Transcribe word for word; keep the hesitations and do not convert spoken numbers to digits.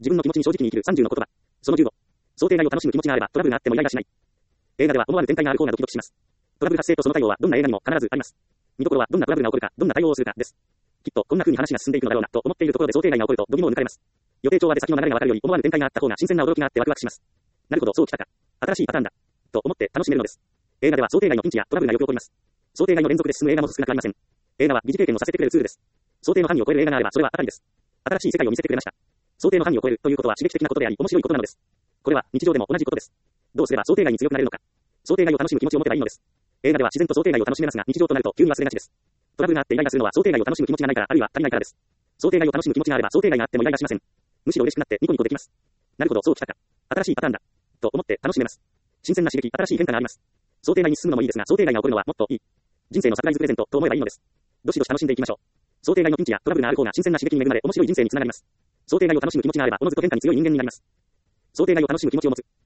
自分の気持ちに正直に生きるさんじゅうの言葉。そのじゅうご。想定外を楽しむ気持ちがあればトラブルがあってもイライラしない。映画では思わぬ展開がある方がドキドキします。トラブル発生とその対応はどんな映画にも必ずあります。見どころはどんなトラブルが起こるか、どんな対応をするかです。きっとこんな風に話が進んでいくのだろうなと思っているところで想定外が起こると度肝を抜かれます。予定調和で先の流れがわかるより思わぬ展開があった方が新鮮な驚きがあってワクワクします。なるほど、そうきたか。新しいパターンだ。と思って楽しめるのです。映画では想定外のピンチやトラブルがよく起こります。想定外の連続で進む映画も少なくありません。映画は疑似経験をさせてくれるツールです。想定の範囲を超える映画があればそれは当たりです。新しい世界を見せてくれました。想定の範囲を超えるということは刺激的なことであり面白いことなのです。これは日常でも同じことです。どうすれば想定外に強くなれるのか。想定外を楽しむ気持ちを持てばいいのです。映画では自然と想定外を楽しめますが日常となると急に忘れがちです。トラブルがあってイライラするのは想定外を楽しむ気持ちがないからあるいは足りないからです。想定外を楽しむ気持ちがあれば想定外があってもイライラしません。むしろ嬉しくなってニコニコできます。なるほど、そうきたか。新しいパターンだ。と思って楽しめます。新鮮な刺激、新しい変化があります。想定外に進むのもいいですが想定外が起こるのはもっといい。人生のサプライズプレゼントと思えばいいのです。どしどし楽しんでいきましょう。想定外のピンチやトラブルがある方が新鮮な刺激に恵まれ面白い人生につながります。想定外を楽しむ気持ちがあればおのずと変化に強い人間になります。想定外を楽しむ気持ちを持つ。